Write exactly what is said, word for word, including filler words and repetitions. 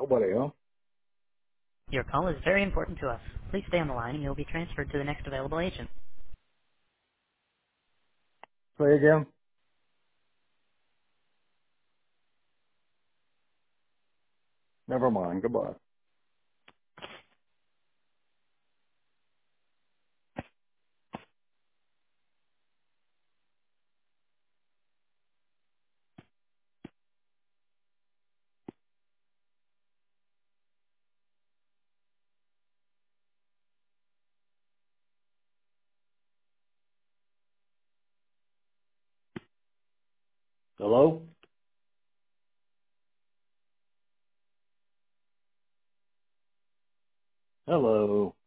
Nobody, huh? Your call is very important to us. Please stay on the line and you'll be transferred to the next available agent. Say again? Never mind. Goodbye. Hello? Hello?